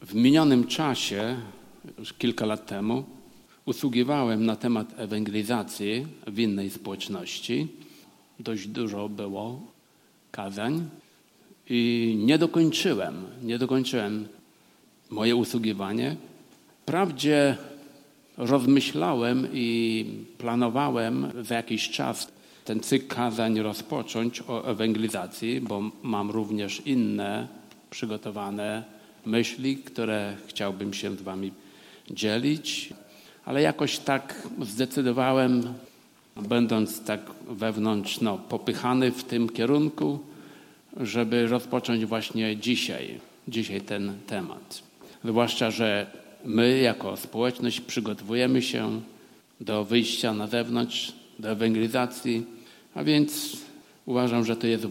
W minionym czasie, już kilka lat temu, usługiwałem na temat ewangelizacji w innej społeczności. Dość dużo było kazań i nie dokończyłem moje usługiwanie. Wprawdzie rozmyślałem i planowałem za jakiś czas ten cykl kazań rozpocząć o ewangelizacji, bo mam również inne przygotowane myśli, które chciałbym się z wami dzielić, ale jakoś tak zdecydowałem, będąc tak wewnątrz popychany w tym kierunku, żeby rozpocząć właśnie dzisiaj ten temat. Zwłaszcza, że my jako społeczność przygotowujemy się do wyjścia na zewnątrz, do ewangelizacji, a więc uważam, że to jest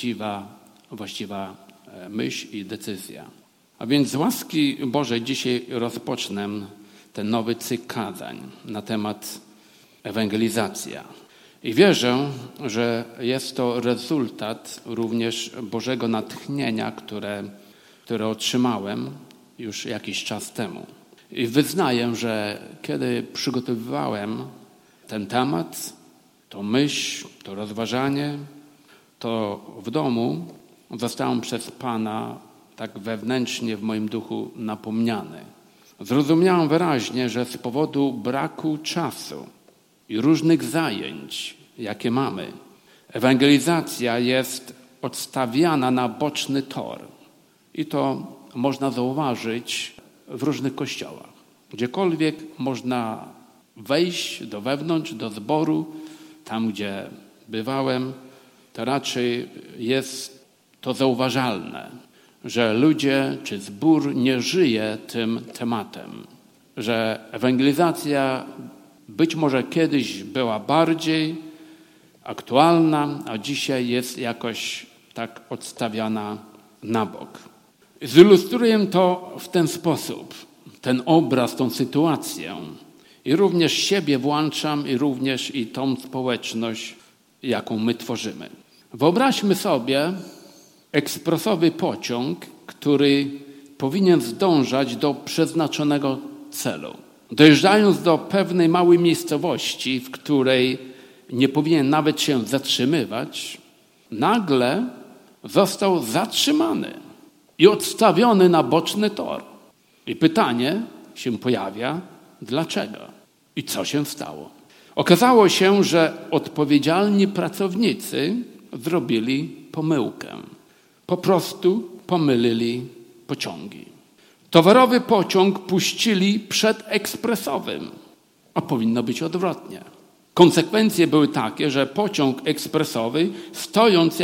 właściwa myśl i decyzja. A więc z łaski Bożej dzisiaj rozpocznę ten nowy cykl kazań na temat ewangelizacja. I wierzę, że jest to rezultat również Bożego natchnienia, które otrzymałem już jakiś czas temu. I wyznaję, że kiedy przygotowywałem ten temat, to myśl, to rozważanie, to w domu zostałem przez Pana tak wewnętrznie w moim duchu napomniany. Zrozumiałem wyraźnie, że z powodu braku czasu i różnych zajęć, jakie mamy, ewangelizacja jest odstawiana na boczny tor. I to można zauważyć w różnych kościołach. Gdziekolwiek można wejść do wewnątrz, do zboru, tam gdzie bywałem, to raczej jest to zauważalne, że ludzie czy zbór nie żyje tym tematem, że ewangelizacja być może kiedyś była bardziej aktualna, a dzisiaj jest jakoś tak odstawiana na bok. Zilustruję to w ten sposób, ten obraz, tą sytuację i również siebie włączam i również i tą społeczność, jaką my tworzymy. Wyobraźmy sobie ekspresowy pociąg, który powinien zdążać do przeznaczonego celu. Dojeżdżając do pewnej małej miejscowości, w której nie powinien nawet się zatrzymywać, nagle został zatrzymany i odstawiony na boczny tor. I pytanie się pojawia, dlaczego? I co się stało? Okazało się, że odpowiedzialni pracownicy zrobili pomyłkę. Po prostu pomylili pociągi. Towarowy pociąg puścili przed ekspresowym, a powinno być odwrotnie. Konsekwencje były takie, że pociąg ekspresowy, stojąc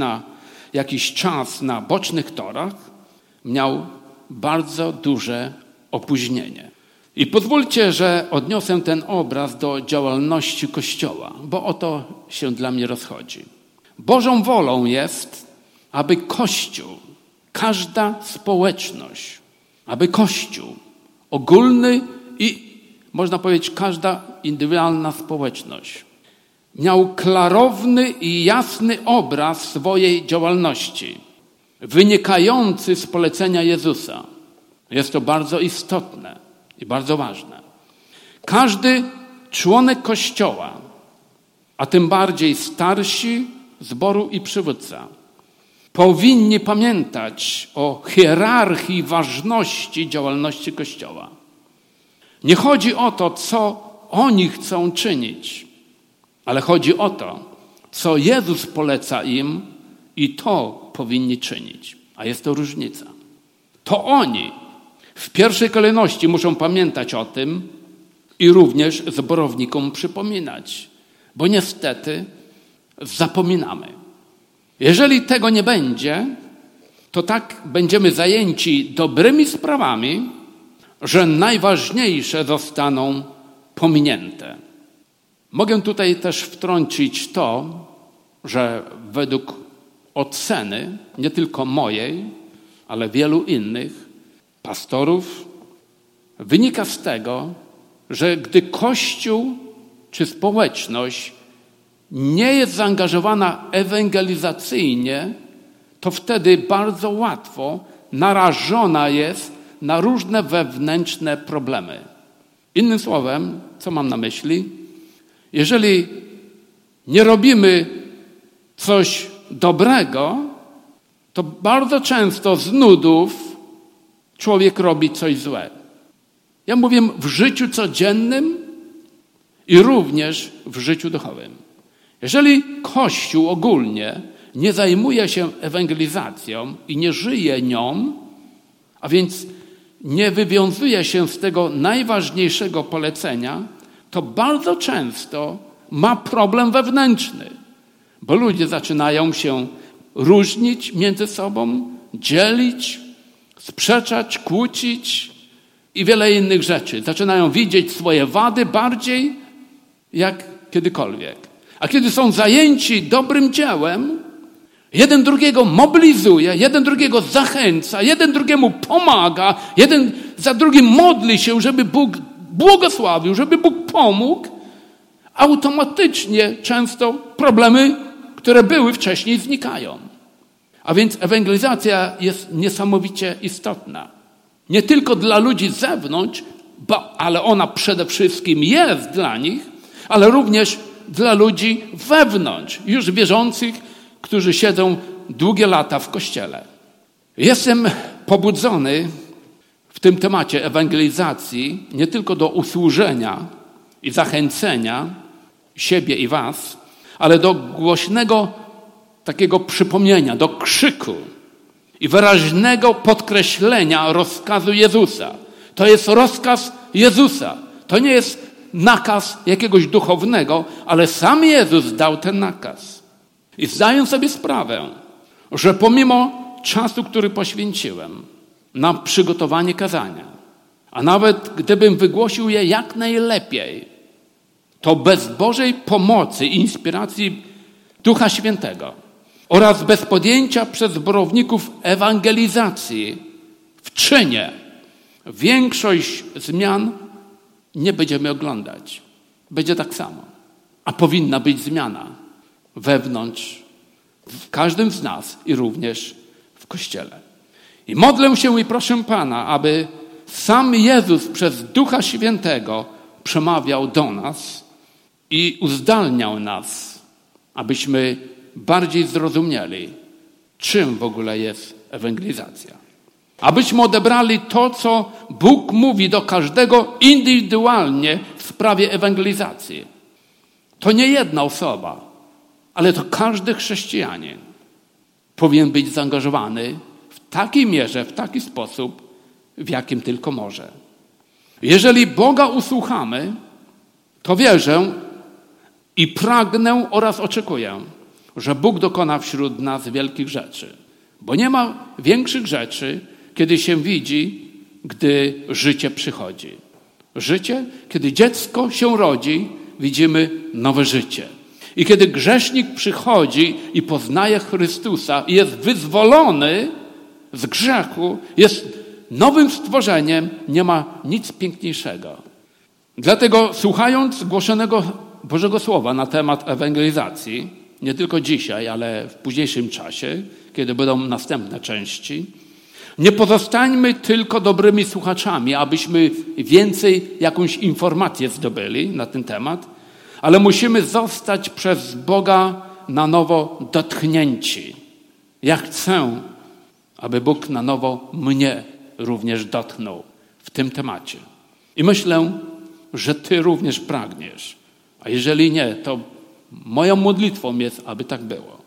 jakiś czas na bocznych torach, miał bardzo duże opóźnienie. I pozwólcie, że odniosę ten obraz do działalności Kościoła, bo o to się dla mnie rozchodzi. Bożą wolą jest, aby Kościół, każda społeczność, aby Kościół ogólny i można powiedzieć każda indywidualna społeczność miał klarowny i jasny obraz swojej działalności, wynikający z polecenia Jezusa. Jest to bardzo istotne i bardzo ważne. Każdy członek Kościoła, a tym bardziej starsi zboru i przywódca, powinni pamiętać o hierarchii ważności działalności Kościoła. Nie chodzi o to, co oni chcą czynić, ale chodzi o to, co Jezus poleca im i to powinni czynić. A jest to różnica. To oni w pierwszej kolejności muszą pamiętać o tym i również zborownikom przypominać, bo niestety zapominamy. Jeżeli tego nie będzie, to tak będziemy zajęci dobrymi sprawami, że najważniejsze zostaną pominięte. Mogę tutaj też wtrącić to, że według oceny, nie tylko mojej, ale wielu innych pastorów, wynika z tego, że gdy Kościół czy społeczność nie jest zaangażowana ewangelizacyjnie, to wtedy bardzo łatwo narażona jest na różne wewnętrzne problemy. Innym słowem, co mam na myśli? Jeżeli nie robimy coś dobrego, to bardzo często z nudów człowiek robi coś złe. Ja mówię w życiu codziennym i również w życiu duchowym. Jeżeli Kościół ogólnie nie zajmuje się ewangelizacją i nie żyje nią, a więc nie wywiązuje się z tego najważniejszego polecenia, to bardzo często ma problem wewnętrzny, bo ludzie zaczynają się różnić między sobą, dzielić, sprzeczać, kłócić i wiele innych rzeczy. Zaczynają widzieć swoje wady bardziej jak kiedykolwiek. A kiedy są zajęci dobrym dziełem, jeden drugiego mobilizuje, jeden drugiego zachęca, jeden drugiemu pomaga, jeden za drugim modli się, żeby Bóg błogosławił, żeby Bóg pomógł, automatycznie często problemy, które były wcześniej, znikają. A więc ewangelizacja jest niesamowicie istotna. Nie tylko dla ludzi z zewnątrz, ale ona przede wszystkim jest dla nich, ale również dla ludzi wewnątrz, już wierzących, którzy siedzą długie lata w Kościele. Jestem pobudzony w tym temacie ewangelizacji nie tylko do usłużenia i zachęcenia siebie i was, ale do głośnego takiego przypomnienia, do krzyku i wyraźnego podkreślenia rozkazu Jezusa. To jest rozkaz Jezusa. To nie jest nakaz jakiegoś duchownego, ale sam Jezus dał ten nakaz. I zdaję sobie sprawę, że pomimo czasu, który poświęciłem na przygotowanie kazania, a nawet gdybym wygłosił je jak najlepiej, to bez Bożej pomocy i inspiracji Ducha Świętego oraz bez podjęcia przez zborowników ewangelizacji w czynie większość zmian nie będziemy oglądać. Będzie tak samo. A powinna być zmiana wewnątrz, w każdym z nas i również w Kościele. I modlę się i proszę Pana, aby sam Jezus przez Ducha Świętego przemawiał do nas i uzdalniał nas, abyśmy bardziej zrozumieli, czym w ogóle jest ewangelizacja. Abyśmy odebrali to, co Bóg mówi do każdego indywidualnie w sprawie ewangelizacji. To nie jedna osoba, ale to każdy chrześcijanin powinien być zaangażowany w takiej mierze, w taki sposób, w jakim tylko może. Jeżeli Boga usłuchamy, to wierzę i pragnę oraz oczekuję, że Bóg dokona wśród nas wielkich rzeczy. Bo nie ma większych rzeczy, kiedy się widzi, gdy życie przychodzi. Życie, kiedy dziecko się rodzi, widzimy nowe życie. I kiedy grzesznik przychodzi i poznaje Chrystusa i jest wyzwolony z grzechu, jest nowym stworzeniem, nie ma nic piękniejszego. Dlatego słuchając głoszonego Bożego Słowa na temat ewangelizacji, nie tylko dzisiaj, ale w późniejszym czasie, kiedy będą następne części, nie pozostańmy tylko dobrymi słuchaczami, abyśmy więcej jakąś informację zdobyli na ten temat, ale musimy zostać przez Boga na nowo dotknięci. Ja chcę, aby Bóg na nowo mnie również dotknął w tym temacie. I myślę, że Ty również pragniesz. A jeżeli nie, to moją modlitwą jest, aby tak było.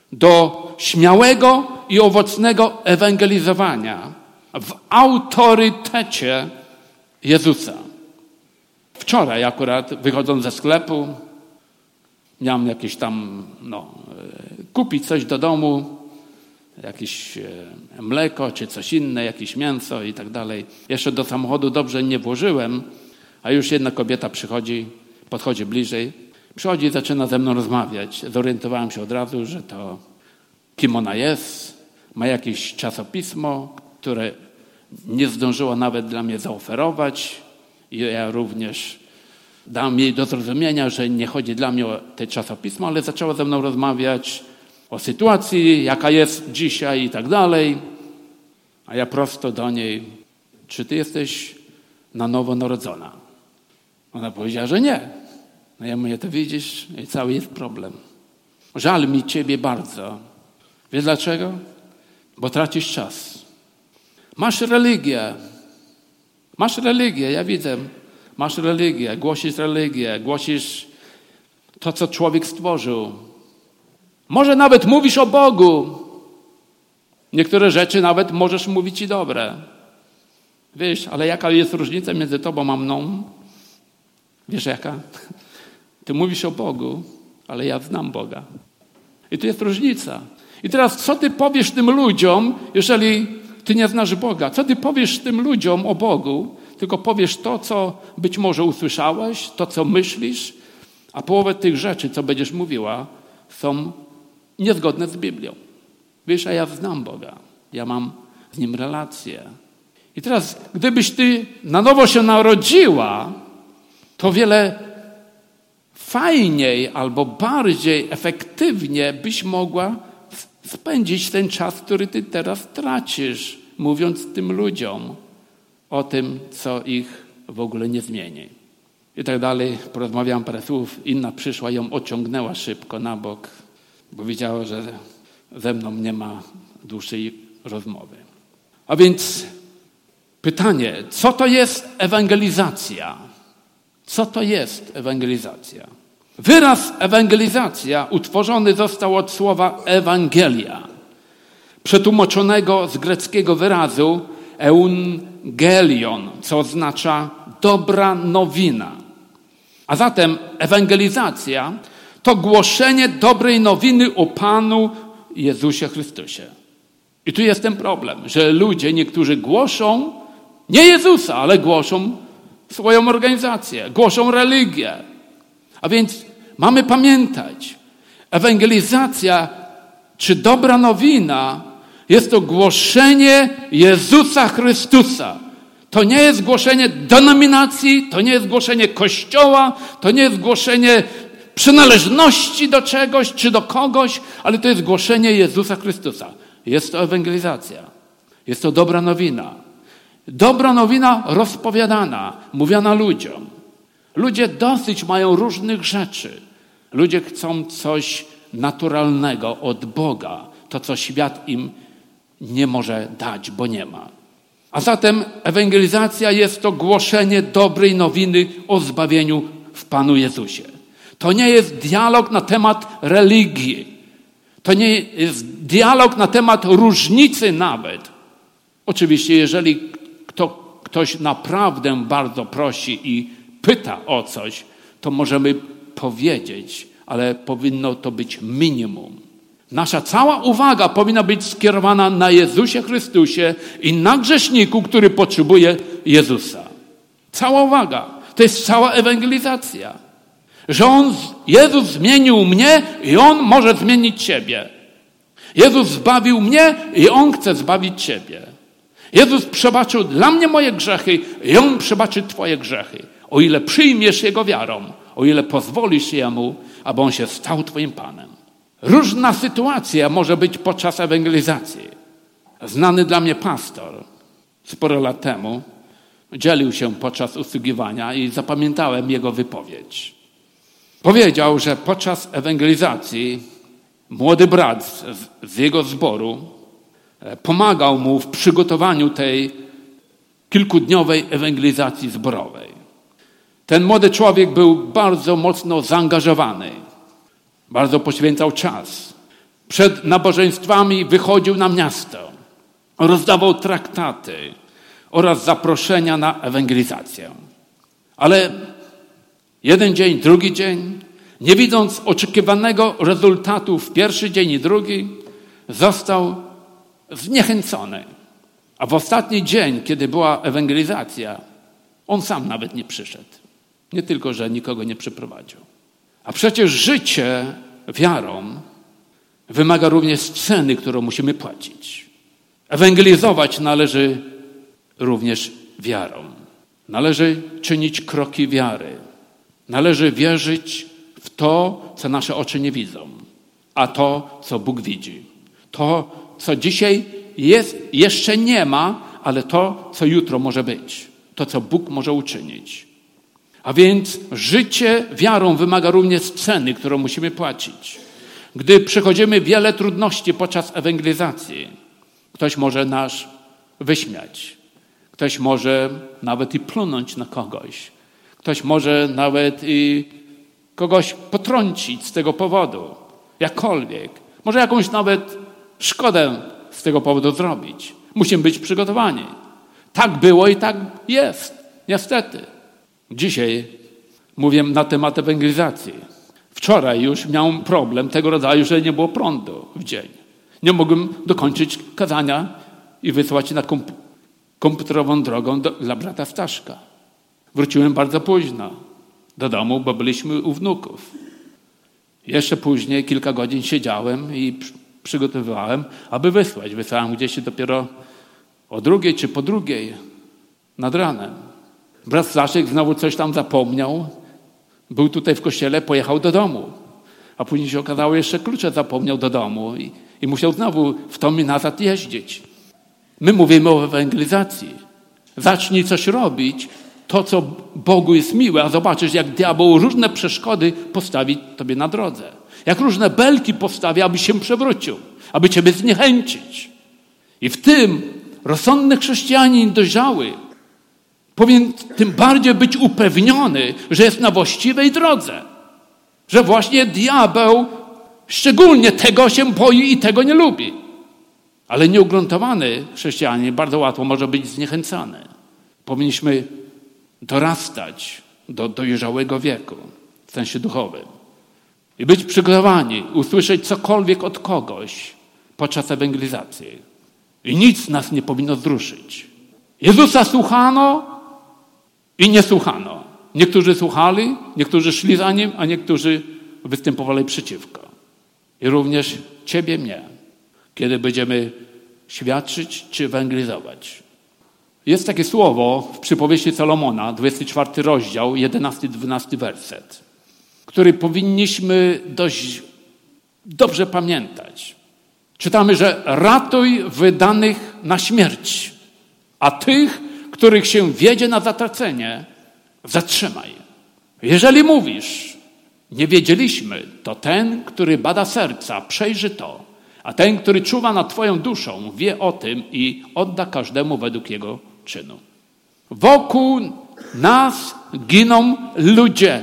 Do śmiałego i owocnego ewangelizowania w autorytecie Jezusa. Wczoraj akurat, wychodząc ze sklepu, miałem jakieś tam, kupić coś do domu, jakieś mleko czy coś inne, jakieś mięso i tak dalej. Jeszcze do samochodu dobrze nie włożyłem, a już jedna kobieta podchodzi bliżej, przychodzi i zaczyna ze mną rozmawiać. Zorientowałem się od razu, że to kim ona jest, ma jakieś czasopismo, które nie zdążyła nawet dla mnie zaoferować. I ja również dałem jej do zrozumienia, że nie chodzi dla mnie o te czasopismo, ale zaczęła ze mną rozmawiać o sytuacji, jaka jest dzisiaj i tak dalej. A ja prosto do niej: czy ty jesteś na nowo narodzona? Ona powiedziała, że nie. No ja mówię, to widzisz, i cały jest problem. Żal mi ciebie bardzo. Wiesz dlaczego? Bo tracisz czas. Masz religię, ja widzę. Masz religię, głosisz to, co człowiek stworzył. Może nawet mówisz o Bogu. Niektóre rzeczy nawet możesz mówić i dobre. Wiesz, ale jaka jest różnica między tobą a mną? Wiesz jaka? Ty mówisz o Bogu, ale ja znam Boga. I tu jest różnica. I teraz co ty powiesz tym ludziom, jeżeli ty nie znasz Boga? Co ty powiesz tym ludziom o Bogu? Tylko powiesz to, co być może usłyszałeś, to, co myślisz, a połowę tych rzeczy, co będziesz mówiła, są niezgodne z Biblią. Wiesz, a ja znam Boga. Ja mam z Nim relację. I teraz, gdybyś ty na nowo się narodziła, to wiele fajniej albo bardziej efektywnie byś mogła spędzić ten czas, który ty teraz tracisz, mówiąc tym ludziom o tym, co ich w ogóle nie zmieni. I tak dalej. Porozmawiałam parę słów. Inna przyszła, ją odciągnęła szybko na bok, bo wiedziała, że ze mną nie ma dłuższej rozmowy. A więc pytanie, co to jest ewangelizacja? Co to jest ewangelizacja? Wyraz ewangelizacja utworzony został od słowa ewangelia, przetłumaczonego z greckiego wyrazu eungelion, co oznacza dobra nowina. A zatem ewangelizacja to głoszenie dobrej nowiny o Panu Jezusie Chrystusie. I tu jest ten problem, że ludzie, niektórzy głoszą nie Jezusa, ale głoszą swoją organizację, głoszą religię. A więc mamy pamiętać, ewangelizacja czy dobra nowina jest to głoszenie Jezusa Chrystusa. To nie jest głoszenie denominacji, to nie jest głoszenie Kościoła, to nie jest głoszenie przynależności do czegoś czy do kogoś, ale to jest głoszenie Jezusa Chrystusa. Jest to ewangelizacja. Jest to dobra nowina. Dobra nowina rozpowiadana, mówiona ludziom. Ludzie dosyć mają różnych rzeczy. Ludzie chcą coś naturalnego od Boga. To, co świat im nie może dać, bo nie ma. A zatem ewangelizacja jest to głoszenie dobrej nowiny o zbawieniu w Panu Jezusie. To nie jest dialog na temat religii. To nie jest dialog na temat różnicy nawet. Oczywiście, jeżeli ktoś naprawdę bardzo prosi i pyta o coś, to możemy powiedzieć, ale powinno to być minimum. Nasza cała uwaga powinna być skierowana na Jezusie Chrystusie i na grzeszniku, który potrzebuje Jezusa. Cała uwaga. To jest cała ewangelizacja. Że Jezus zmienił mnie i On może zmienić ciebie. Jezus zbawił mnie i On chce zbawić ciebie. Jezus przebaczył dla mnie moje grzechy i On przebaczy twoje grzechy. O ile przyjmiesz Jego wiarą, o ile pozwolisz Jemu, aby On się stał twoim Panem. Różna sytuacja może być podczas ewangelizacji. Znany dla mnie pastor sporo lat temu dzielił się podczas usługiwania i zapamiętałem jego wypowiedź. Powiedział, że podczas ewangelizacji młody brat z jego zboru pomagał mu w przygotowaniu tej kilkudniowej ewangelizacji zborowej. Ten młody człowiek był bardzo mocno zaangażowany. Bardzo poświęcał czas. Przed nabożeństwami wychodził na miasto. Rozdawał traktaty oraz zaproszenia na ewangelizację. Ale jeden dzień, drugi dzień, nie widząc oczekiwanego rezultatu w pierwszy dzień i drugi, został zniechęcony. A w ostatni dzień, kiedy była ewangelizacja, on sam nawet nie przyszedł. Nie tylko, że nikogo nie przyprowadził. A przecież życie wiarą wymaga również ceny, którą musimy płacić. Ewangelizować należy również wiarą. Należy czynić kroki wiary. Należy wierzyć w to, co nasze oczy nie widzą, a to, co Bóg widzi. To, co dzisiaj jest, jeszcze nie ma, ale to, co jutro może być. To, co Bóg może uczynić. A więc życie wiarą wymaga również ceny, którą musimy płacić. Gdy przechodzimy wiele trudności podczas ewangelizacji, ktoś może nas wyśmiać. Ktoś może nawet i plunąć na kogoś. Ktoś może nawet i kogoś potrącić z tego powodu. Jakkolwiek. Może jakąś nawet szkodę z tego powodu zrobić. Musimy być przygotowani. Tak było i tak jest. Niestety. Dzisiaj mówię na temat ewangelizacji. Wczoraj już miałem problem tego rodzaju, że nie było prądu w dzień. Nie mogłem dokończyć kazania i wysłać na komputerową drogą dla brata Staszka. Wróciłem bardzo późno do domu, bo byliśmy u wnuków. Jeszcze później, kilka godzin siedziałem i przygotowywałem, aby wysłać. Wysłałem gdzieś dopiero o 2:00 czy po 2:00 nad ranem. Brat Staszek znowu coś tam zapomniał. Był tutaj w kościele, pojechał do domu. A później się okazało, jeszcze klucze zapomniał do domu i musiał znowu w tom i nazad jeździć. My mówimy o ewangelizacji. Zacznij coś robić, to co Bogu jest miłe, a zobaczysz, jak diabeł różne przeszkody postawi tobie na drodze. Jak różne belki postawi, aby się przewrócił, aby ciebie zniechęcić. I w tym rozsądny chrześcijanin dojrzały powinien tym bardziej być upewniony, że jest na właściwej drodze. Że właśnie diabeł szczególnie tego się boi i tego nie lubi. Ale nieugruntowany chrześcijanin bardzo łatwo może być zniechęcany. Powinniśmy dorastać do dojrzałego wieku, w sensie duchowym. I być przygotowani, usłyszeć cokolwiek od kogoś podczas ewangelizacji. I nic nas nie powinno wzruszyć. Jezusa słuchano i nie słuchano. Niektórzy słuchali, niektórzy szli za Nim, a niektórzy występowali przeciwko. I również ciebie, mnie, kiedy będziemy świadczyć czy ewangelizować. Jest takie słowo w przypowieści Salomona, 24 rozdział, 11-12 werset, który powinniśmy dość dobrze pamiętać. Czytamy, że ratuj wydanych na śmierć, a tych, których się wiedzie na zatracenie, zatrzymaj. Jeżeli mówisz, nie wiedzieliśmy, to ten, który bada serca, przejrzy to, a ten, który czuwa nad twoją duszą, wie o tym i odda każdemu według jego czynu. Wokół nas giną ludzie.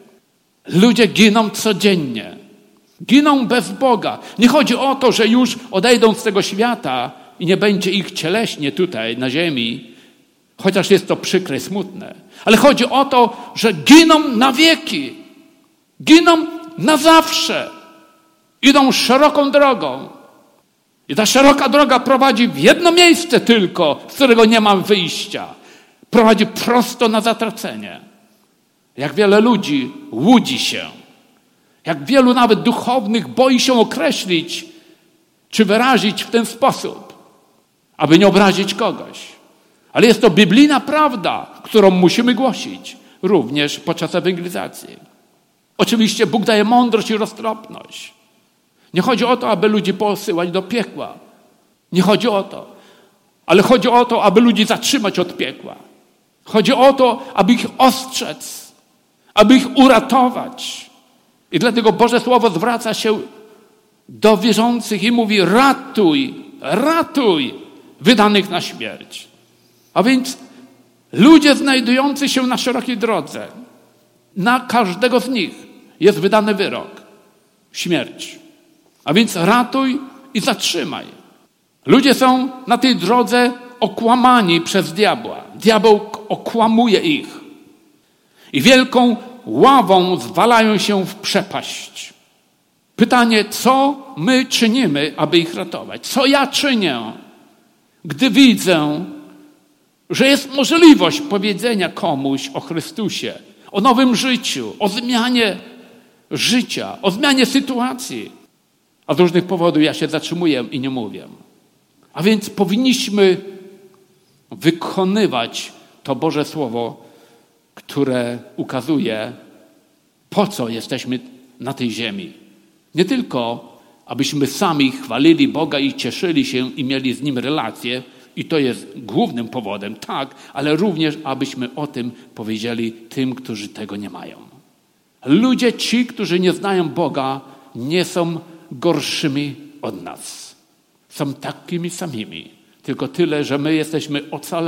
Ludzie giną codziennie. Giną bez Boga. Nie chodzi o to, że już odejdą z tego świata i nie będzie ich cieleśnie tutaj na ziemi, chociaż jest to przykre, smutne. Ale chodzi o to, że giną na wieki. Giną na zawsze. Idą szeroką drogą. I ta szeroka droga prowadzi w jedno miejsce tylko, z którego nie ma wyjścia. Prowadzi prosto na zatracenie. Jak wiele ludzi łudzi się. Jak wielu nawet duchownych boi się określić, czy wyrazić w ten sposób, aby nie obrazić kogoś. Ale jest to biblijna prawda, którą musimy głosić również podczas ewangelizacji. Oczywiście Bóg daje mądrość i roztropność. Nie chodzi o to, aby ludzi posyłać do piekła. Nie chodzi o to. Ale chodzi o to, aby ludzi zatrzymać od piekła. Chodzi o to, aby ich ostrzec, aby ich uratować. I dlatego Boże Słowo zwraca się do wierzących i mówi: ratuj, ratuj wydanych na śmierć. A więc ludzie znajdujący się na szerokiej drodze, na każdego z nich jest wydany wyrok. Śmierć. A więc ratuj i zatrzymaj. Ludzie są na tej drodze okłamani przez diabła. Diabeł okłamuje ich. I wielką ławą zwalają się w przepaść. Pytanie, co my czynimy, aby ich ratować? Co ja czynię, gdy widzę, że jest możliwość powiedzenia komuś o Chrystusie, o nowym życiu, o zmianie życia, o zmianie sytuacji. A z różnych powodów ja się zatrzymuję i nie mówię. A więc powinniśmy wykonywać to Boże Słowo, które ukazuje, po co jesteśmy na tej ziemi. Nie tylko, abyśmy sami chwalili Boga i cieszyli się i mieli z Nim relacje, I to jest głównym powodem, tak, ale również, abyśmy o tym powiedzieli tym, którzy tego nie mają. Ludzie ci, którzy nie znają Boga, nie są gorszymi od nas. Są takimi samymi. Tylko tyle, że my jesteśmy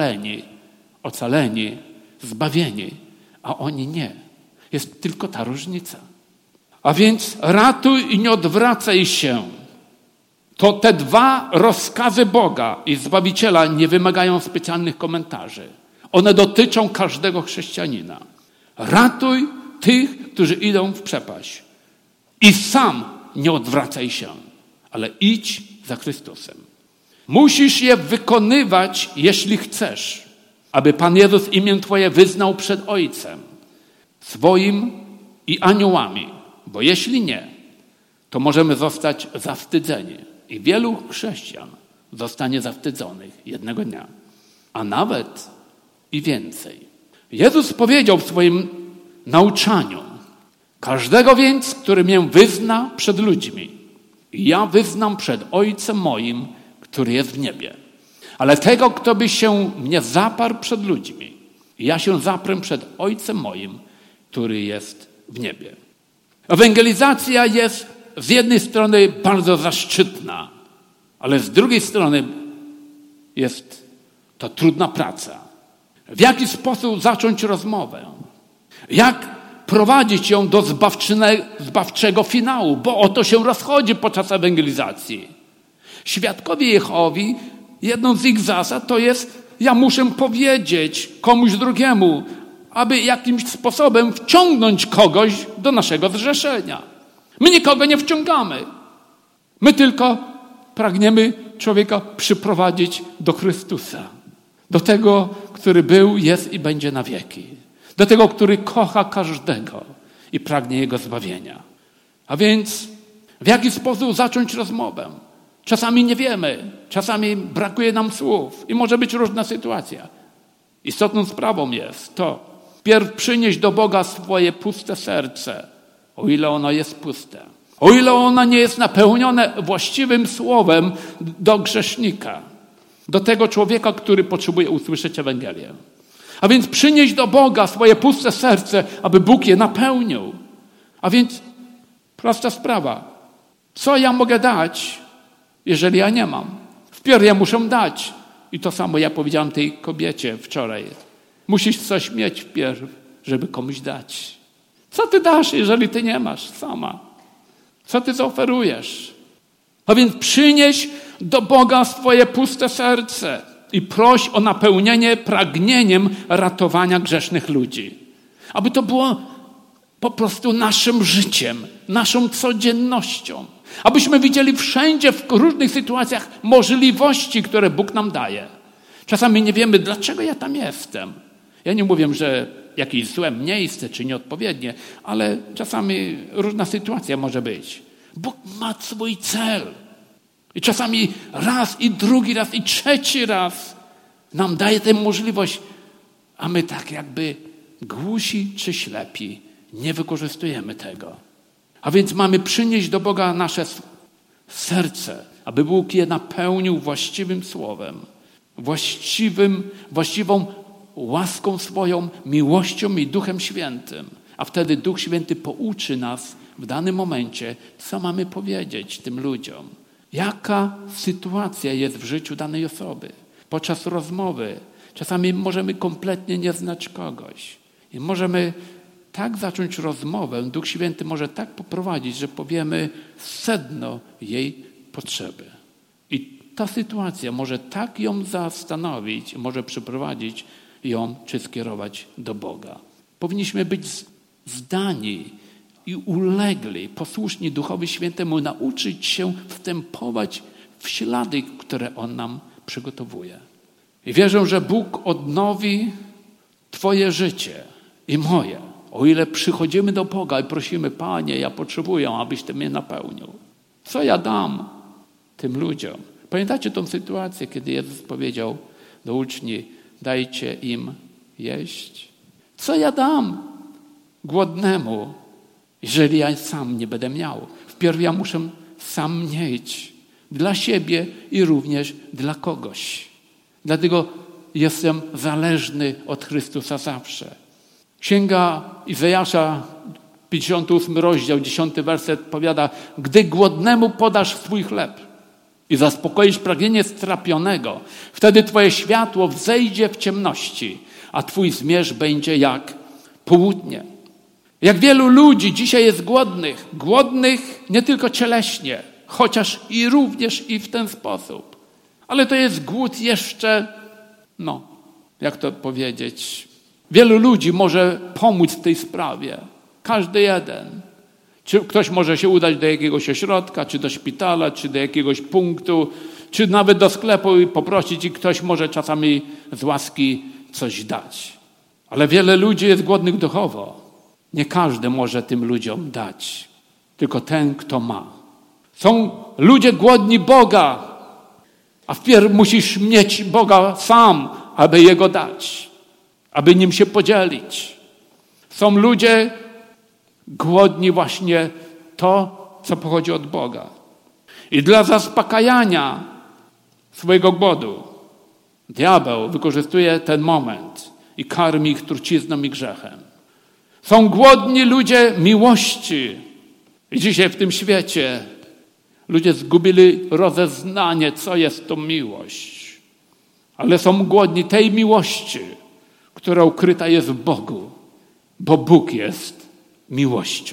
ocaleni, zbawieni, a oni nie. Jest tylko ta różnica. A więc ratuj i nie odwracaj się. To te dwa rozkazy Boga i Zbawiciela nie wymagają specjalnych komentarzy. One dotyczą każdego chrześcijanina. Ratuj tych, którzy idą w przepaść. I sam nie odwracaj się, ale idź za Chrystusem. Musisz je wykonywać, jeśli chcesz, aby Pan Jezus imię Twoje wyznał przed Ojcem swoim i aniołami. Bo jeśli nie, to możemy zostać zawstydzeni. I wielu chrześcijan zostanie zawstydzonych jednego dnia. A nawet i więcej. Jezus powiedział w swoim nauczaniu: każdego więc, który mnie wyzna przed ludźmi, ja wyznam przed Ojcem moim, który jest w niebie. Ale tego, kto by się mnie zaparł przed ludźmi, ja się zaprę przed Ojcem moim, który jest w niebie. Ewangelizacja jest z jednej strony bardzo zaszczytna, ale z drugiej strony jest to trudna praca. W jaki sposób zacząć rozmowę? Jak prowadzić ją do zbawczego finału? Bo o to się rozchodzi podczas ewangelizacji. Świadkowie Jehowi, jedną z ich zasad to jest: ja muszę powiedzieć komuś drugiemu, aby jakimś sposobem wciągnąć kogoś do naszego zrzeszenia. My nikogo nie wciągamy. My tylko pragniemy człowieka przyprowadzić do Chrystusa. Do tego, który był, jest i będzie na wieki. Do tego, który kocha każdego i pragnie jego zbawienia. A więc w jaki sposób zacząć rozmowę? Czasami nie wiemy, czasami brakuje nam słów i może być różna sytuacja. Istotną sprawą jest to: wpierw przynieść do Boga swoje puste serce, o ile ono jest puste. O ile ono nie jest napełnione właściwym słowem do grzesznika, do tego człowieka, który potrzebuje usłyszeć Ewangelię. A więc przynieść do Boga swoje puste serce, aby Bóg je napełnił. A więc prosta sprawa. Co ja mogę dać, jeżeli ja nie mam? Wpierw ja muszę dać. I to samo ja powiedziałem tej kobiecie wczoraj. Musisz coś mieć wpierw, żeby komuś dać. Co ty dasz, jeżeli ty nie masz sama? Co ty zaoferujesz? A więc przynieś do Boga swoje puste serce i proś o napełnienie pragnieniem ratowania grzesznych ludzi. Aby to było po prostu naszym życiem, naszą codziennością. Abyśmy widzieli wszędzie, w różnych sytuacjach możliwości, które Bóg nam daje. Czasami nie wiemy, dlaczego ja tam jestem. Ja nie mówię, że jakieś złe miejsce czy nieodpowiednie, ale czasami różna sytuacja może być. Bóg ma swój cel. I czasami raz, i drugi raz, i trzeci raz nam daje tę możliwość, a my tak jakby głusi czy ślepi nie wykorzystujemy tego. A więc mamy przynieść do Boga nasze serce, aby Bóg je napełnił właściwym słowem, właściwą łaską swoją, miłością i Duchem Świętym. A wtedy Duch Święty pouczy nas w danym momencie, co mamy powiedzieć tym ludziom. Jaka sytuacja jest w życiu danej osoby. Podczas rozmowy czasami możemy kompletnie nie znać kogoś. I możemy tak zacząć rozmowę, Duch Święty może tak poprowadzić, że powiemy sedno jej potrzeby. I ta sytuacja może tak ją zastanowić, może przyprowadzić ją czy skierować do Boga. Powinniśmy być zdani i ulegli, posłuszni Duchowi Świętemu, nauczyć się wstępować w ślady, które On nam przygotowuje. I wierzę, że Bóg odnowi Twoje życie i moje. O ile przychodzimy do Boga i prosimy: Panie, ja potrzebuję, abyś Ty mnie napełnił. Co ja dam tym ludziom? Pamiętacie tą sytuację, kiedy Jezus powiedział do uczniów: dajcie im jeść? Co ja dam głodnemu, jeżeli ja sam nie będę miał? Wpierw ja muszę sam mieć dla siebie i również dla kogoś. Dlatego jestem zależny od Chrystusa zawsze. Księga Izajasza, 58 rozdział, 10 werset powiada: gdy głodnemu podasz swój chleb i zaspokoisz pragnienie strapionego, wtedy twoje światło wzejdzie w ciemności, a twój zmierzch będzie jak południe. Jak wielu ludzi dzisiaj jest głodnych nie tylko cieleśnie, chociaż i również i w ten sposób. Ale to jest głód jeszcze, jak to powiedzieć, wielu ludzi może pomóc w tej sprawie. Każdy jeden. Czy ktoś może się udać do jakiegoś ośrodka, czy do szpitala, czy do jakiegoś punktu, czy nawet do sklepu i poprosić, i ktoś może czasami z łaski coś dać. Ale wiele ludzi jest głodnych duchowo. Nie każdy może tym ludziom dać, tylko ten, kto ma. Są ludzie głodni Boga, a wpierw musisz mieć Boga sam, aby Jego dać, aby Nim się podzielić. Są ludzie głodni właśnie to, co pochodzi od Boga. I dla zaspokajania swojego głodu diabeł wykorzystuje ten moment i karmi ich trucizną i grzechem. Są głodni ludzie miłości. I dzisiaj w tym świecie ludzie zgubili rozeznanie, co jest to miłość. Ale są głodni tej miłości, która ukryta jest w Bogu, bo Bóg jest miłością.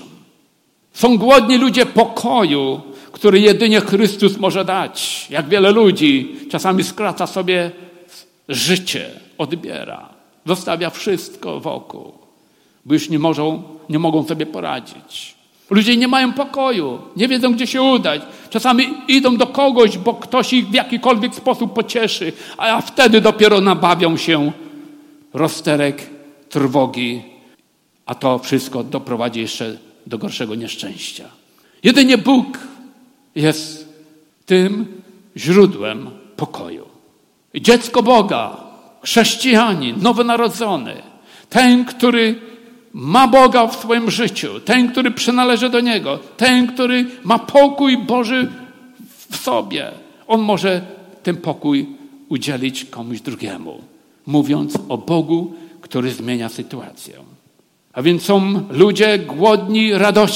Są głodni ludzie pokoju, który jedynie Chrystus może dać. Jak wiele ludzi czasami skraca sobie życie, odbiera, zostawia wszystko wokół, bo już nie mogą sobie poradzić. Ludzie nie mają pokoju, nie wiedzą, gdzie się udać. Czasami idą do kogoś, bo ktoś ich w jakikolwiek sposób pocieszy, a wtedy dopiero nabawią się rozterek, trwogi, a to wszystko doprowadzi jeszcze do gorszego nieszczęścia. Jedynie Bóg jest tym źródłem pokoju. I dziecko Boga, chrześcijanin, nowonarodzony, ten, który ma Boga w swoim życiu, ten, który przynależy do Niego, ten, który ma pokój Boży w sobie, on może ten pokój udzielić komuś drugiemu, mówiąc o Bogu, który zmienia sytuację. A więc są ludzie głodni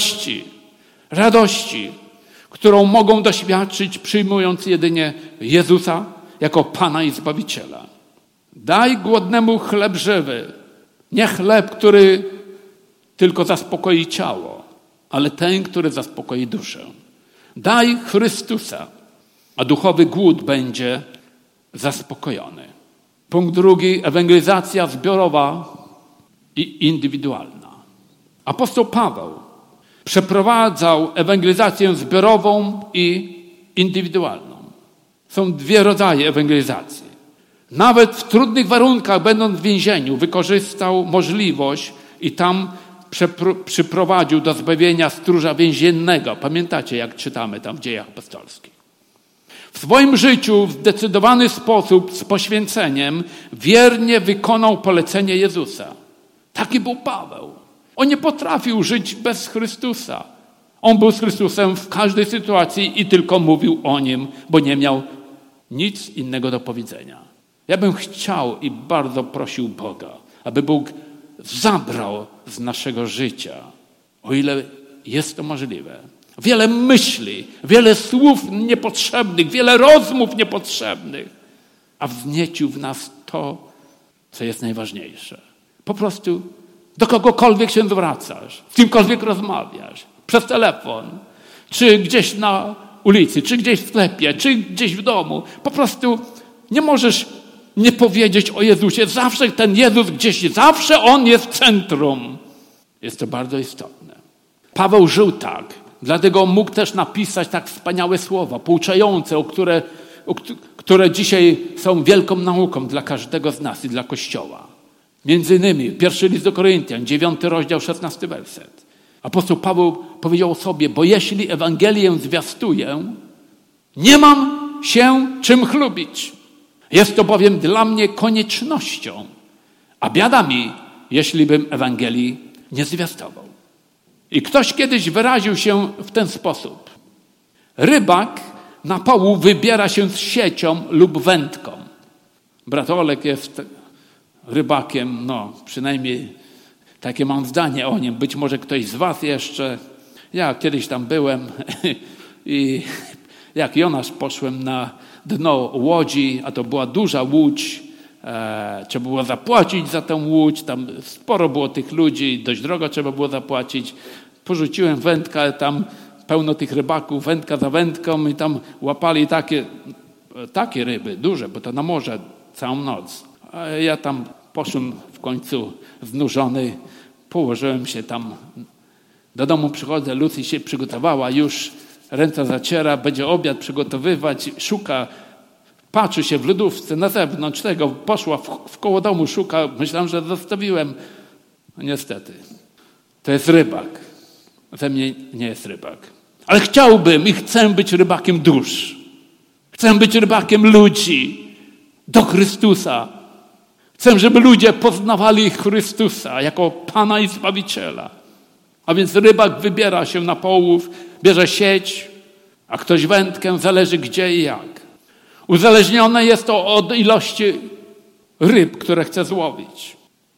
radości, którą mogą doświadczyć, przyjmując jedynie Jezusa jako Pana i Zbawiciela. Daj głodnemu chleb żywy, nie chleb, który tylko zaspokoi ciało, ale ten, który zaspokoi duszę. Daj Chrystusa, a duchowy głód będzie zaspokojony. Punkt drugi, ewangelizacja zbiorowa i indywidualna. Apostoł Paweł przeprowadzał ewangelizację zbiorową i indywidualną. Są dwie rodzaje ewangelizacji. Nawet w trudnych warunkach, będąc w więzieniu, wykorzystał możliwość i tam przyprowadził do zbawienia stróża więziennego. Pamiętacie, jak czytamy tam w Dziejach Apostolskich. W swoim życiu w zdecydowany sposób, z poświęceniem, wiernie wykonał polecenie Jezusa. Taki był Paweł. On nie potrafił żyć bez Chrystusa. On był z Chrystusem w każdej sytuacji i tylko mówił o Nim, bo nie miał nic innego do powiedzenia. Ja bym chciał i bardzo prosił Boga, aby Bóg zabrał z naszego życia, o ile jest to możliwe, wiele myśli, wiele słów niepotrzebnych, wiele rozmów niepotrzebnych, a wzniecił w nas to, co jest najważniejsze. Po prostu do kogokolwiek się zwracasz, z kimkolwiek rozmawiasz, przez telefon, czy gdzieś na ulicy, czy gdzieś w sklepie, czy gdzieś w domu. Po prostu nie możesz nie powiedzieć o Jezusie. Zawsze ten Jezus gdzieś, zawsze On jest w centrum. Jest to bardzo istotne. Paweł żył tak, dlatego mógł też napisać tak wspaniałe słowa, pouczające, które dzisiaj są wielką nauką dla każdego z nas i dla Kościoła. Między innymi 1 list do Koryntian, 9 rozdział, 16 werset. Apostoł Paweł powiedział o sobie, bo jeśli Ewangelię zwiastuję, nie mam się czym chlubić. Jest to bowiem dla mnie koniecznością, a biada mi, jeśli bym Ewangelii nie zwiastował. I ktoś kiedyś wyraził się w ten sposób. Rybak na połów wybiera się z siecią lub wędką. Brat Olek jest rybakiem, no przynajmniej takie mam zdanie o nim. Być może ktoś z was jeszcze. Ja kiedyś tam byłem i jak Jonasz poszłem na dno łodzi, a to była duża łódź, trzeba było zapłacić za tę łódź, tam sporo było tych ludzi, dość drogo trzeba było zapłacić. Porzuciłem wędkę, tam pełno tych rybaków, wędka za wędką i tam łapali takie ryby, duże, bo to na morze całą noc. A ja tam poszłem w końcu znużony, położyłem się tam. Do domu przychodzę, Lucy się przygotowała, już ręce zaciera, będzie obiad przygotowywać, szuka, patrzy się w lodówce na zewnątrz tego, poszła w koło domu, szuka, myślałem, że zostawiłem. No niestety, to jest rybak. Ze mnie nie jest rybak. Ale chciałbym i chcę być rybakiem dusz. Chcę być rybakiem ludzi do Chrystusa. Chcę, żeby ludzie poznawali Chrystusa jako Pana i Zbawiciela. A więc rybak wybiera się na połów, bierze sieć, a ktoś wędkę, zależy gdzie i jak. Uzależnione jest to od ilości ryb, które chce złowić.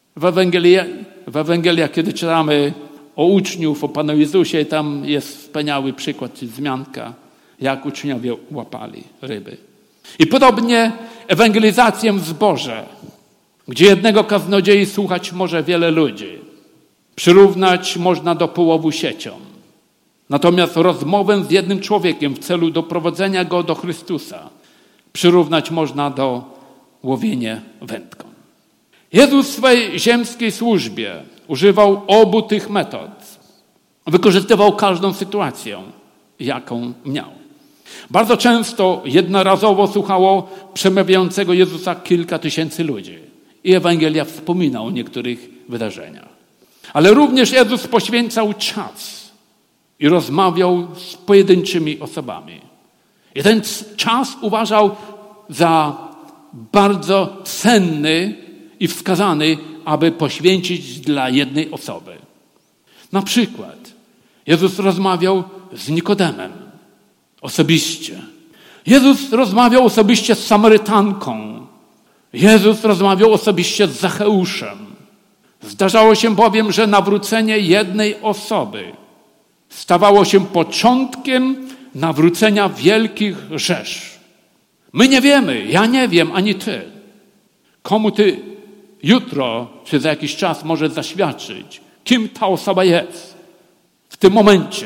W Ewangeliach, kiedy czytamy o uczniów, o Panu Jezusie, tam jest wspaniały przykład, czy wzmianka, jak uczniowie łapali ryby. I podobnie ewangelizację w zborze, gdzie jednego kaznodziei słuchać może wiele ludzi. Przyrównać można do połowu siecią. Natomiast rozmowę z jednym człowiekiem w celu doprowadzenia go do Chrystusa przyrównać można do łowienia wędką. Jezus w swej ziemskiej służbie używał obu tych metod. Wykorzystywał każdą sytuację, jaką miał. Bardzo często jednorazowo słuchało przemawiającego Jezusa kilka tysięcy ludzi. I Ewangelia wspomina o niektórych wydarzeniach. Ale również Jezus poświęcał czas i rozmawiał z pojedynczymi osobami. I ten czas uważał za bardzo cenny i wskazany, aby poświęcić dla jednej osoby. Na przykład Jezus rozmawiał z Nikodemem osobiście. Jezus rozmawiał osobiście z Samarytanką. Jezus rozmawiał osobiście z Zacheuszem. Zdarzało się bowiem, że nawrócenie jednej osoby stawało się początkiem nawrócenia wielkich rzesz. My nie wiemy, ja nie wiem, ani ty. Komu ty jutro, czy za jakiś czas możesz zaświadczyć, kim ta osoba jest w tym momencie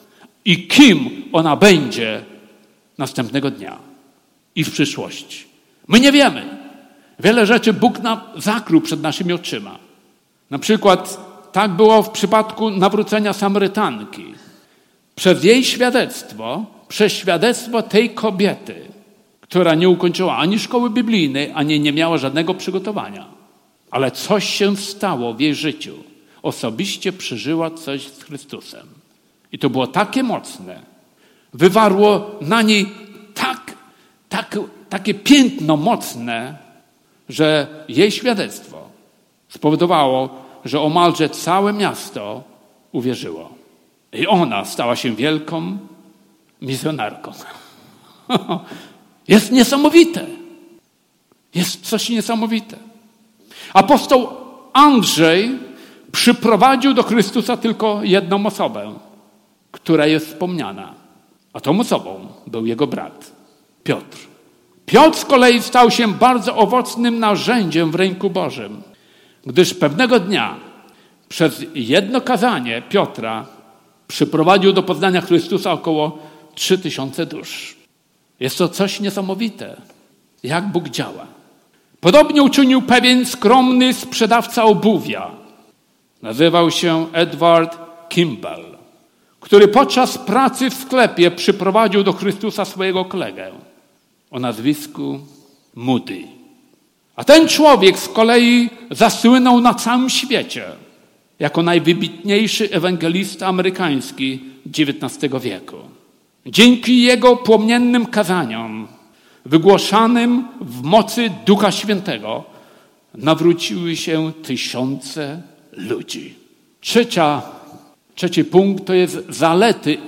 i kim ona będzie następnego dnia i w przyszłości. My nie wiemy. Wiele rzeczy Bóg nam zakrył przed naszymi oczyma. Na przykład tak było w przypadku nawrócenia Samarytanki. Przez jej świadectwo, przez świadectwo tej kobiety, która nie ukończyła ani szkoły biblijnej, ani nie miała żadnego przygotowania. Ale coś się stało w jej życiu. Osobiście przeżyła coś z Chrystusem. I to było takie mocne. Wywarło na niej takie piętno mocne, że jej świadectwo spowodowało, że omalże całe miasto uwierzyło. I ona stała się wielką misjonarką. Jest niesamowite. Jest coś niesamowite. Apostoł Andrzej przyprowadził do Chrystusa tylko jedną osobę, która jest wspomniana. A tą osobą był jego brat, Piotr. Piotr z kolei stał się bardzo owocnym narzędziem w ręku Bożym, gdyż pewnego dnia przez jedno kazanie Piotra przyprowadził do poznania Chrystusa około 3000 dusz. Jest to coś niesamowite, jak Bóg działa. Podobnie uczynił pewien skromny sprzedawca obuwia. Nazywał się Edward Kimball, który podczas pracy w sklepie przyprowadził do Chrystusa swojego kolegę o nazwisku Moody. A ten człowiek z kolei zasłynął na całym świecie jako najwybitniejszy ewangelista amerykański XIX wieku. Dzięki jego płomiennym kazaniom wygłoszanym w mocy Ducha Świętego nawróciły się tysiące ludzi. Trzeci punkt to jest zalety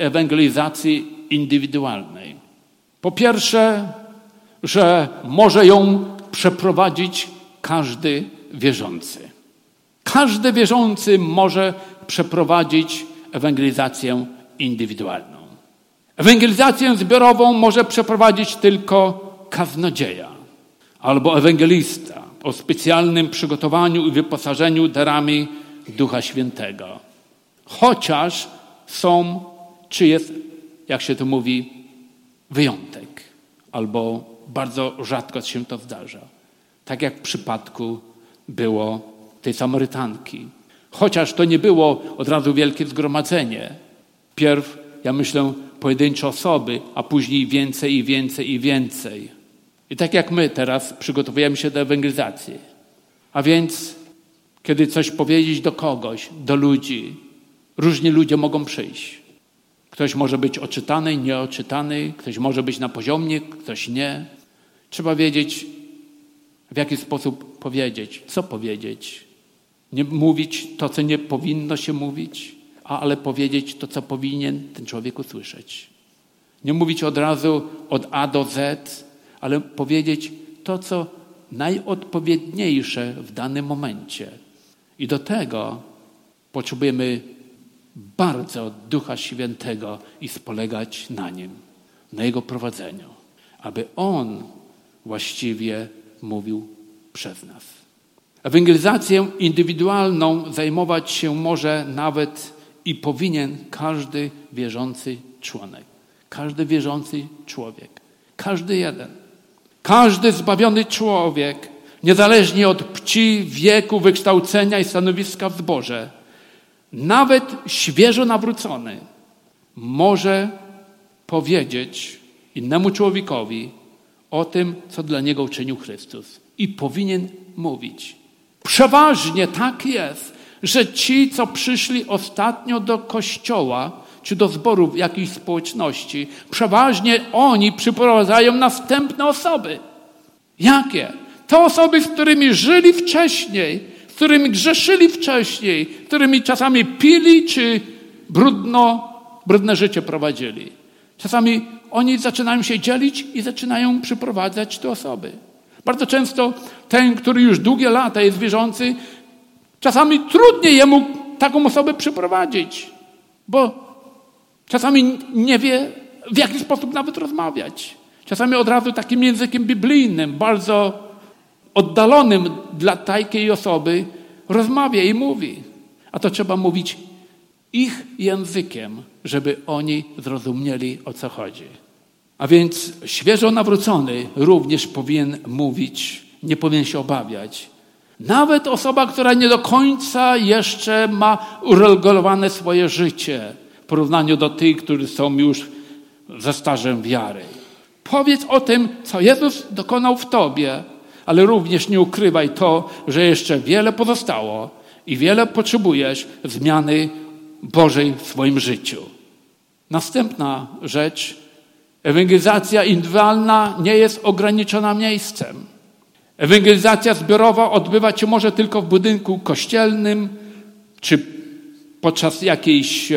ewangelizacji indywidualnej. Po pierwsze, że może ją przeprowadzić każdy wierzący. Każdy wierzący może przeprowadzić ewangelizację indywidualną. Ewangelizację zbiorową może przeprowadzić tylko kaznodzieja albo ewangelista o specjalnym przygotowaniu i wyposażeniu darami Ducha Świętego. Chociaż są, czy jest, jak się to mówi, wyjątek, albo bardzo rzadko się to zdarza. Tak jak w przypadku było tej Samarytanki. Chociaż to nie było od razu wielkie zgromadzenie. Pierw, ja myślę, pojedyncze osoby, a później więcej i więcej i więcej. I tak jak my teraz przygotowujemy się do ewangelizacji. A więc, kiedy coś powiedzieć do kogoś, do ludzi, różni ludzie mogą przyjść. Ktoś może być oczytany, nieoczytany, ktoś może być na poziomie, ktoś nie. Trzeba wiedzieć, w jaki sposób powiedzieć, co powiedzieć. Nie mówić to, co nie powinno się mówić, ale powiedzieć to, co powinien ten człowiek usłyszeć. Nie mówić od razu od A do Z, ale powiedzieć to, co najodpowiedniejsze w danym momencie. I do tego potrzebujemy bardzo Ducha Świętego i spolegać na Nim, na Jego prowadzeniu, aby On właściwie mówił przez nas. Ewangelizacją indywidualną zajmować się może nawet i powinien każdy wierzący członek, każdy wierzący człowiek, każdy jeden. Każdy zbawiony człowiek, niezależnie od płci, wieku, wykształcenia i stanowiska w zborze, nawet świeżo nawrócony, może powiedzieć innemu człowiekowi o tym, co dla niego uczynił Chrystus. I powinien mówić. Przeważnie tak jest, że ci, co przyszli ostatnio do kościoła, czy do zboru w jakiejś społeczności, przeważnie oni przyprowadzają następne osoby. Jakie? Te osoby, z którymi żyli wcześniej, z którymi grzeszyli wcześniej, z którymi czasami pili, czy brudne życie prowadzili. Czasami oni zaczynają się dzielić i zaczynają przyprowadzać te osoby. Bardzo często ten, który już długie lata jest wierzący, czasami trudniej jemu taką osobę przyprowadzić, bo czasami nie wie, w jaki sposób nawet rozmawiać. Czasami od razu takim językiem biblijnym, bardzo oddalonym dla takiej osoby rozmawia i mówi. A to trzeba mówić ich językiem, żeby oni zrozumieli, o co chodzi. A więc świeżo nawrócony również powinien mówić, nie powinien się obawiać. Nawet osoba, która nie do końca jeszcze ma uregulowane swoje życie w porównaniu do tych, którzy są już ze stażem wiary. Powiedz o tym, co Jezus dokonał w tobie, ale również nie ukrywaj to, że jeszcze wiele pozostało i wiele potrzebujesz zmiany Bożej w swoim życiu. Następna rzecz. Ewangelizacja indywidualna nie jest ograniczona miejscem. Ewangelizacja zbiorowa odbywać się może tylko w budynku kościelnym, czy podczas jakiejś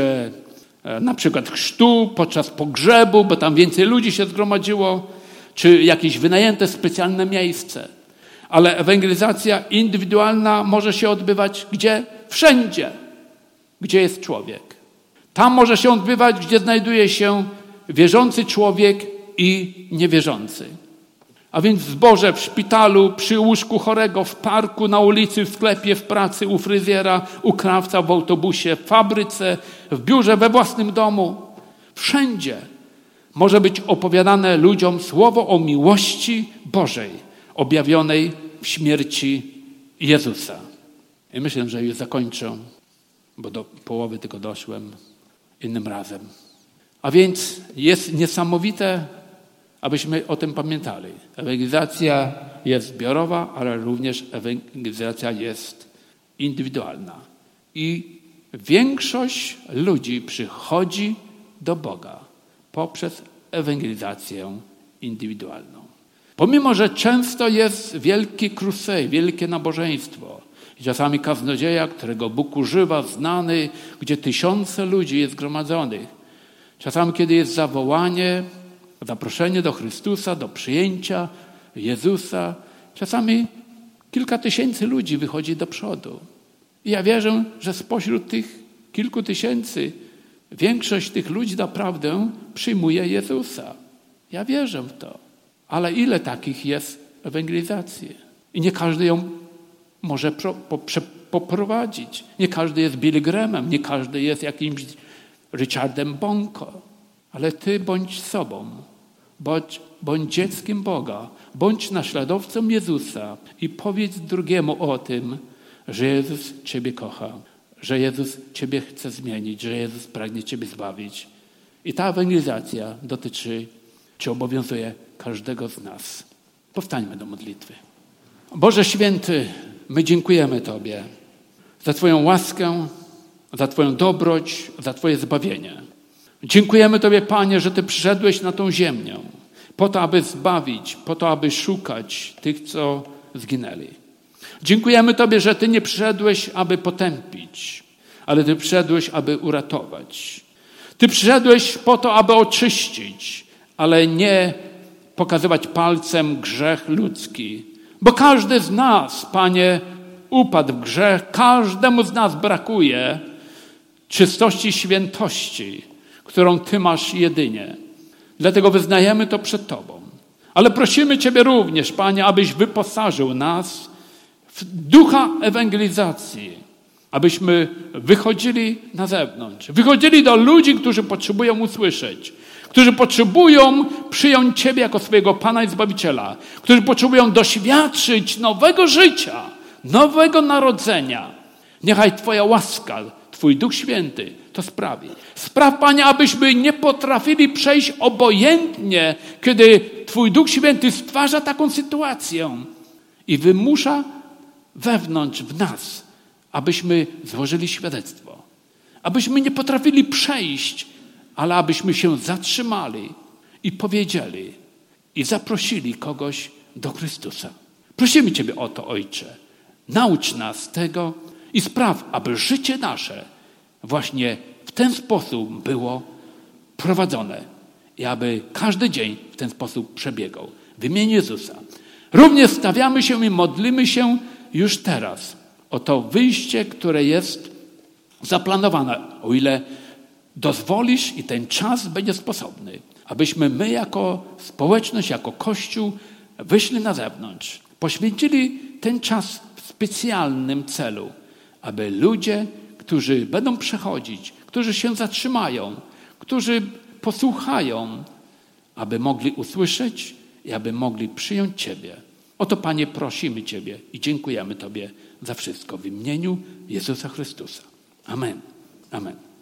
na przykład chrztu, podczas pogrzebu, bo tam więcej ludzi się zgromadziło, czy jakieś wynajęte specjalne miejsce. Ale ewangelizacja indywidualna może się odbywać gdzie? Wszędzie, gdzie jest człowiek. Tam może się odbywać, gdzie znajduje się wierzący człowiek i niewierzący. A więc w zborze, w szpitalu, przy łóżku chorego, w parku, na ulicy, w sklepie, w pracy, u fryzjera, u krawca, w autobusie, w fabryce, w biurze, we własnym domu. Wszędzie może być opowiadane ludziom słowo o miłości Bożej, objawionej w śmierci Jezusa. I myślę, że już zakończę, bo do połowy tylko doszłem innym razem. A więc jest niesamowite, abyśmy o tym pamiętali. Ewangelizacja jest zbiorowa, ale również ewangelizacja jest indywidualna. I większość ludzi przychodzi do Boga poprzez ewangelizację indywidualną. Pomimo, że często jest wielki crusade, wielkie nabożeństwo, i czasami kaznodzieja, którego Bóg używa, znany, gdzie tysiące ludzi jest zgromadzonych. Czasami, kiedy jest zawołanie, zaproszenie do Chrystusa, do przyjęcia Jezusa, czasami kilka tysięcy ludzi wychodzi do przodu. I ja wierzę, że spośród tych kilku tysięcy większość tych ludzi naprawdę przyjmuje Jezusa. Ja wierzę w to. Ale ile takich jest ewangelizacji? I nie każdy ją może poprowadzić. Nie każdy jest Billy Grahamem, nie każdy jest jakimś Richardem Bonko. Ale ty bądź sobą. Bądź dzieckiem Boga. Bądź naśladowcą Jezusa i powiedz drugiemu o tym, że Jezus ciebie kocha, że Jezus ciebie chce zmienić, że Jezus pragnie ciebie zbawić. I ta ewangelizacja dotyczy, czy obowiązuje każdego z nas. Powstańmy do modlitwy. Boże Święty, my dziękujemy Tobie za Twoją łaskę, za Twoją dobroć, za Twoje zbawienie. Dziękujemy Tobie, Panie, że Ty przyszedłeś na tą ziemię po to, aby zbawić, po to, aby szukać tych, co zginęli. Dziękujemy Tobie, że Ty nie przyszedłeś, aby potępić, ale Ty przyszedłeś, aby uratować. Ty przyszedłeś po to, aby oczyścić, ale nie pokazywać palcem grzech ludzki. Bo każdy z nas, Panie, upadł w grzech. Każdemu z nas brakuje czystości i świętości, którą Ty masz jedynie. Dlatego wyznajemy to przed Tobą. Ale prosimy Ciebie również, Panie, abyś wyposażył nas w ducha ewangelizacji, abyśmy wychodzili na zewnątrz, wychodzili do ludzi, którzy potrzebują usłyszeć, którzy potrzebują przyjąć Ciebie jako swojego Pana i Zbawiciela, którzy potrzebują doświadczyć nowego życia, nowego narodzenia. Niechaj Twoja łaska, Twój Duch Święty to sprawi. Spraw, Panie, abyśmy nie potrafili przejść obojętnie, kiedy Twój Duch Święty stwarza taką sytuację i wymusza wewnątrz w nas, abyśmy złożyli świadectwo. Abyśmy nie potrafili przejść, ale abyśmy się zatrzymali i powiedzieli i zaprosili kogoś do Chrystusa. Prosimy Ciebie o to, Ojcze. Naucz nas tego i spraw, aby życie nasze właśnie w ten sposób było prowadzone i aby każdy dzień w ten sposób przebiegał. W imieniu Jezusa. Również stawiamy się i modlimy się już teraz o to wyjście, które jest zaplanowane, o ile dozwolisz i ten czas będzie sposobny, abyśmy my jako społeczność, jako Kościół wyszli na zewnątrz, poświęcili ten czas w specjalnym celu, aby ludzie, którzy będą przechodzić, którzy się zatrzymają, którzy posłuchają, aby mogli usłyszeć i aby mogli przyjąć Ciebie. Oto, Panie, prosimy Ciebie i dziękujemy Tobie za wszystko w imieniu Jezusa Chrystusa. Amen. Amen.